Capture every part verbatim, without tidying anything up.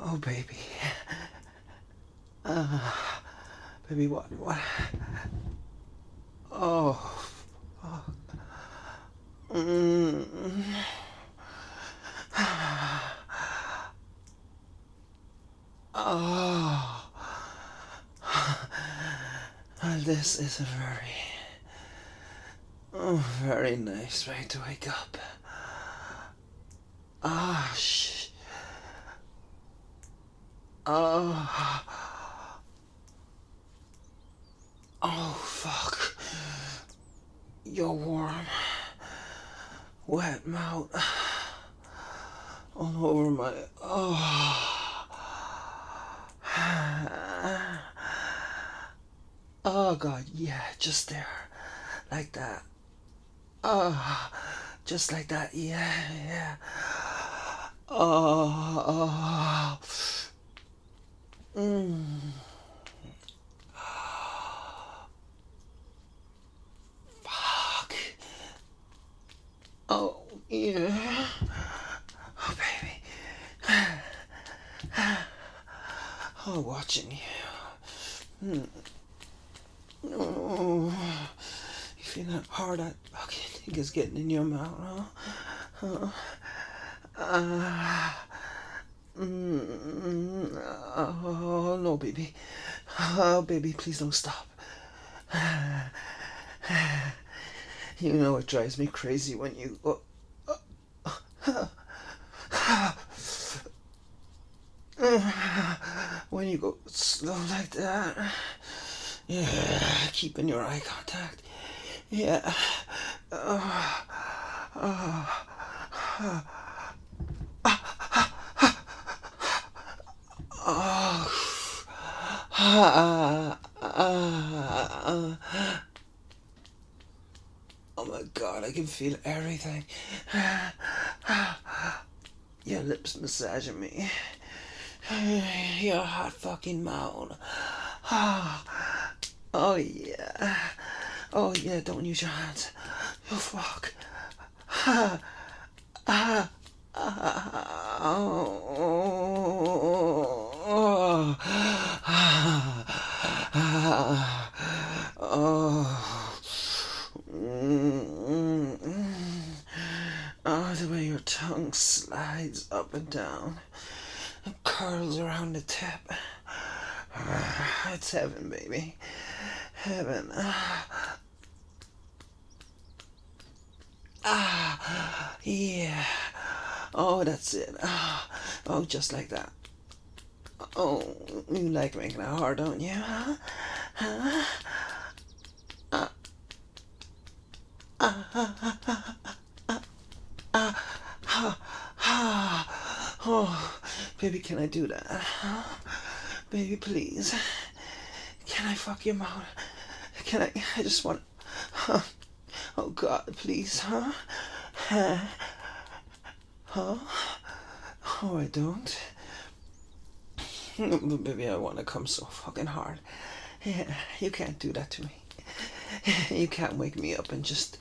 Oh, baby. Uh, baby, what? What? Oh, fuck. Mm. Oh. Well, this is a very, oh, very nice way to wake up. Ah, shh. Oh. Oh, fuck. You're warm. Wet mouth. All over my... Oh. Oh, God, yeah, just there. Like that. Oh, just like that, yeah, yeah. Oh, oh. Mm. Fuck. Oh, yeah. Oh, baby. Oh, watching you. Hmm. Oh, you feel that hard that fucking thing is getting in your mouth, huh? Huh? Uh, mm, oh, no, baby. Oh, baby, please don't stop. You know it drives me crazy when you go... When you go slow like that. Yeah, keeping your eye contact. Yeah. Oh, oh, oh, oh, oh my God, I can feel everything. Your lips massaging me. Your hot fucking mouth. Oh yeah. Oh yeah, don't use your hands. Oh fuck. Ah, ah, ah, oh, oh, ah, oh, mm, mm. Oh, the way your tongue slides up and down and curls around the tip. It's heaven, baby. Heaven. Ah, yeah. Oh, that's it. Ah, oh, just like that. Oh, you like making it hard, don't you? Huh? Huh? Ah, ah, ah, ah, ah, ah, ah, ah, ah. Oh, baby, can I do that? Huh? Baby, please. Can I fuck your mouth? Can I? I just want. Huh? Oh God, please, huh? Huh? Huh? Oh, I don't. But baby, I want to come so fucking hard. Yeah, you can't do that to me. You can't wake me up and just.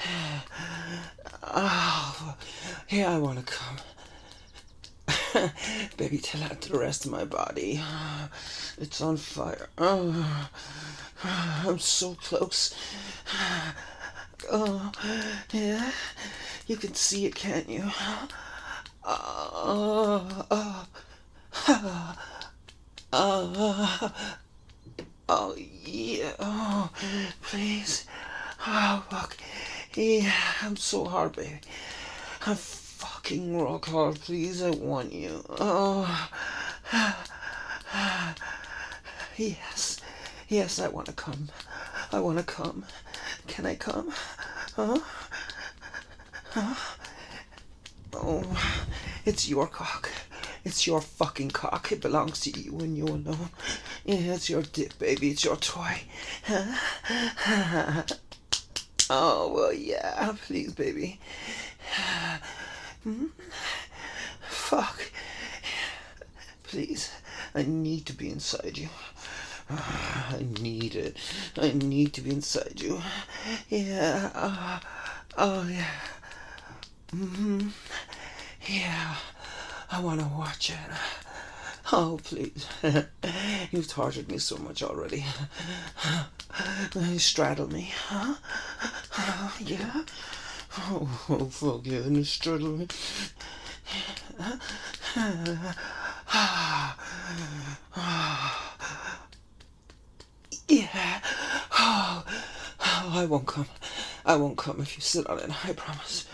Oh, yeah, I want to come. Baby, tell that to the rest of my body. It's on fire. Oh, I'm so close. Oh, yeah. You can see it, can't you? Oh, oh, oh, oh, oh, yeah. Oh, please. Oh, fuck. Yeah, I'm so hard, baby. I'm fucking rock hard, please. I want you. Oh, yes. Yes, I want to come. I want to come. Can I come? Huh? Huh? Oh, it's your cock. It's your fucking cock. It belongs to you and you alone. Yeah, it's your dick, baby. It's your toy. Huh? Oh, well, yeah. Please, baby. Hmm? Fuck. Please. I need to be inside you. I need it. I need to be inside you. Yeah. Uh, oh, yeah. Mm-hmm. Yeah. I want to watch it. Oh, please. You've tortured me so much already. You straddle me, huh? Uh, yeah? Oh, oh, fuck yeah, you straddle me. Yeah. Oh, oh, I won't come. I won't come if you sit on it. I promise.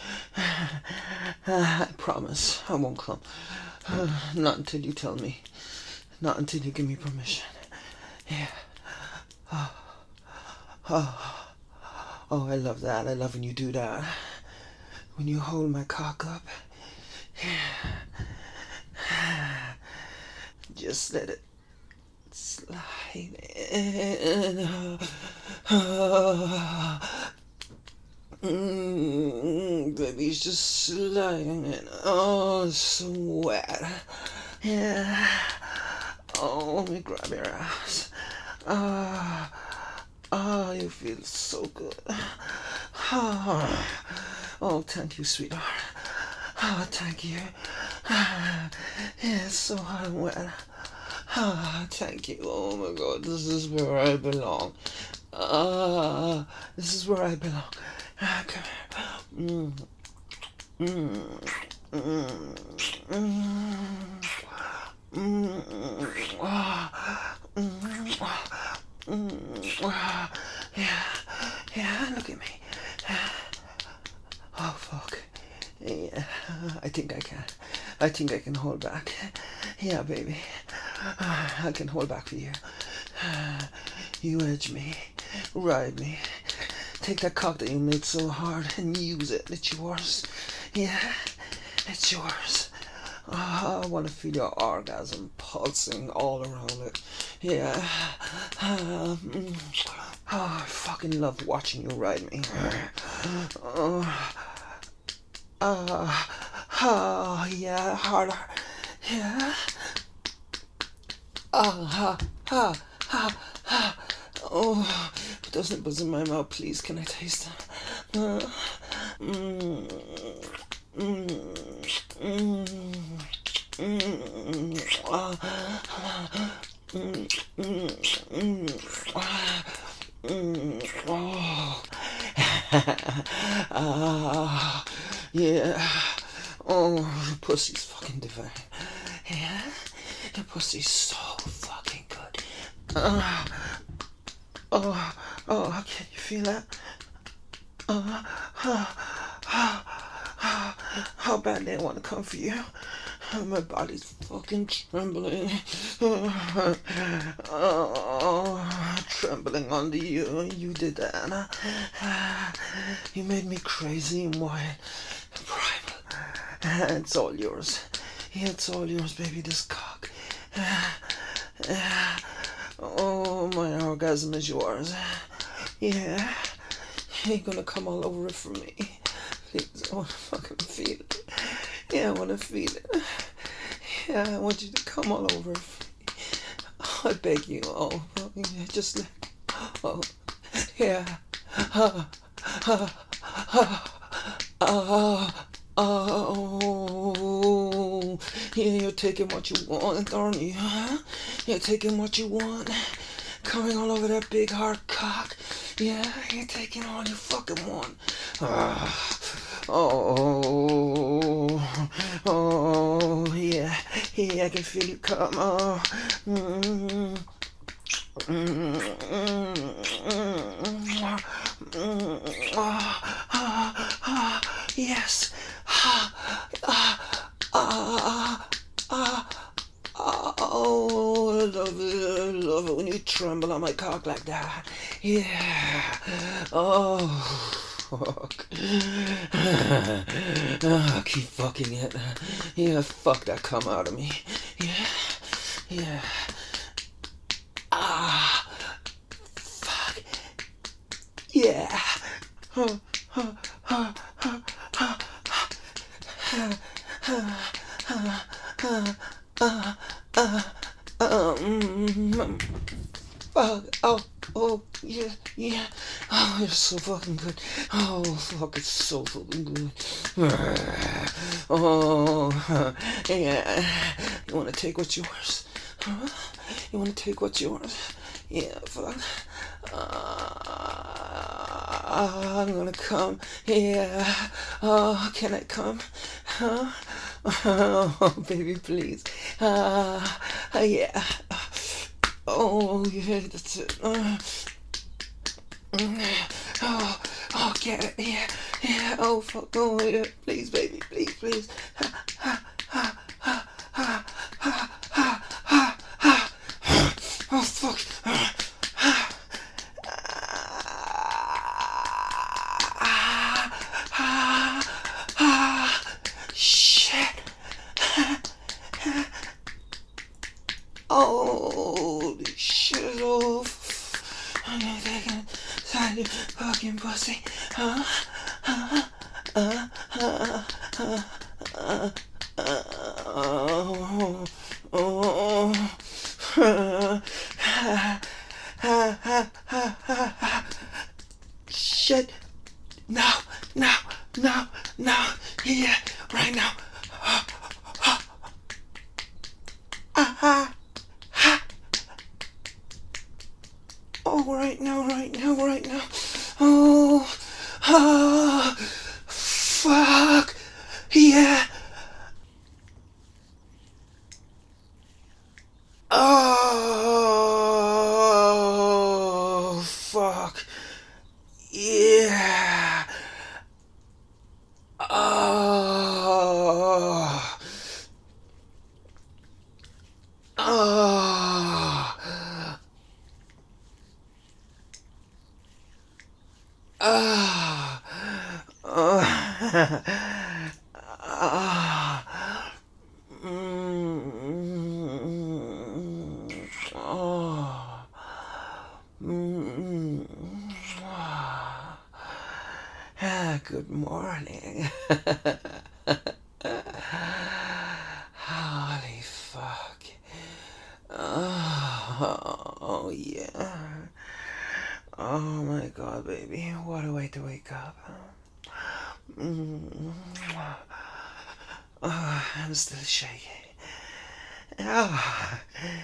I promise. I won't come. Not until you tell me. Not until you give me permission. Yeah. Oh. Oh. Oh, I love that. I love when you do that. When you hold my cock up. Yeah. Just let it slide in. Mm, baby's just sliding in. Oh, it's so wet. Yeah. Oh, let me grab your ass. Ah. Oh, oh, you feel so good. Oh, oh, thank you, sweetheart. Oh, thank you. Yeah, it's so hot and wet. Ah, thank you. Oh my God, this is where I belong. Ah, this is where I belong. Ah, come here. Mm. Mm. Mm. Mm. Mm. Ah. Mm. Mm. Ah. Yeah, yeah. Look at me. Oh fuck. Yeah, I think I can. I think I can hold back. Yeah, baby. I can hold back for you. You edge me, ride me. Take that cock that you made so hard and use it. It's yours. Yeah, it's yours. Oh, I want to feel your orgasm pulsing all around it. Yeah. Um, oh, I fucking love watching you ride me. Oh. Uh, oh, yeah, harder. Yeah. Ah, ha, ha, ha, ha. Oh, put those nipples in my mouth, please. Can I taste them? Uh, mm, mm, mm, mm, uh, mm, mm, mm, uh, mm, oh. Ah. Yeah. Oh, your pussy's fucking divine. Yeah? Your pussy's so fucking good. Uh, oh, oh, can you feel that? Uh, uh, uh, uh, how bad they want to come for you? My body's fucking trembling. Uh, oh, trembling under you. You did that. Uh, you made me crazy and wild. Primal. It's all yours. Yeah, it's all yours, baby, this cock. Oh, my orgasm is yours. Yeah. You're gonna come all over it for me. Please, I wanna fucking feel it. Yeah, I wanna feel it. Yeah, I want you to come all over it for me. I beg you, oh, just let oh, yeah. Uh, uh, uh, uh, oh, yeah, you're taking what you want, aren't you? Huh? You're taking what you want, coming all over that big hard cock. Yeah, you're taking all you fucking want. Uh, oh, oh, yeah, yeah, I can feel you come. Oh, mm, mm, mm, mm, mm, oh, oh, oh, yes. Ah, ah, ah, ah, ah, oh, I love it, I love it when you tremble on my cock like that. Yeah. Oh, fuck. Oh, keep fucking it. Yeah, fuck that cum out of me. Yeah, yeah. Ah, fuck. Yeah. Huh, huh, huh, huh, huh. Uh, uh, uh, uh, uh, um, fuck, oh, oh, yeah, yeah, oh, you're so fucking good, oh, fuck, it's so fucking good, oh, yeah, You want to take what's yours? Huh? You want to take what's yours? Yeah, fuck. Uh, I'm gonna come. Yeah. Oh, can I come? Huh? Oh, baby, please. Uh, yeah. Oh, yeah, that's it. Uh, oh, oh, get it. Yeah, yeah. Oh, fuck. Oh, yeah. Please, baby, please, please. Ha, ha, ha, ha, ha, ha, ha, ha, ha. Oh, fuck. Shit. Holy shit. Oh, I'm gonna take it inside your fucking pussy. Huh? Huh? Uh, uh, uh, uh, uh, oh, oh, ha, ha, ha, ha, ha. Shit. Now, now, now, now, yeah, right now. Ah, ah, ah. Oh, right now, right now, right now. Oh, ah, fuck, yeah. Oh, fuck, yeah. Oh, oh, ah, oh, ah, mm, oh, mm, ah, good morning. Holy fuck. Oh, oh yeah. Oh my god, baby. What a way to wake up. Mm. Oh, I'm still shaking. Oh,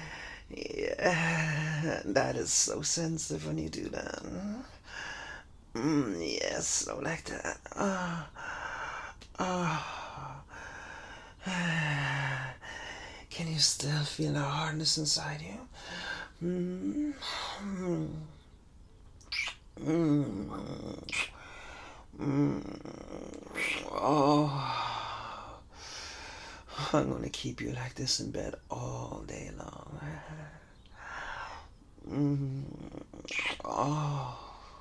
yeah. That is so sensitive when you do that. Mm, yes, so like that. Oh, oh. Can you still feel the hardness inside you? Mm. Mm. Mm. Mm. Oh, I'm gonna keep you like this in bed all day long. Mm. Oh.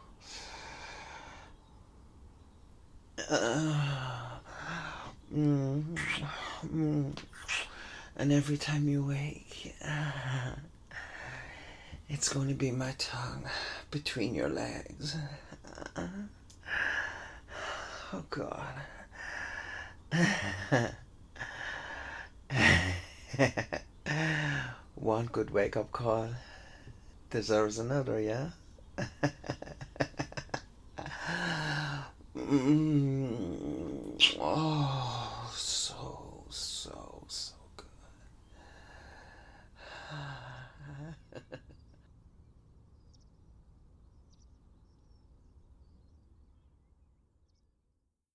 Uh. Mm. Mm. And every time you wake, uh, it's going to be my tongue between your legs. Uh, oh, God. One good wake-up call deserves another, yeah? mm. Oh.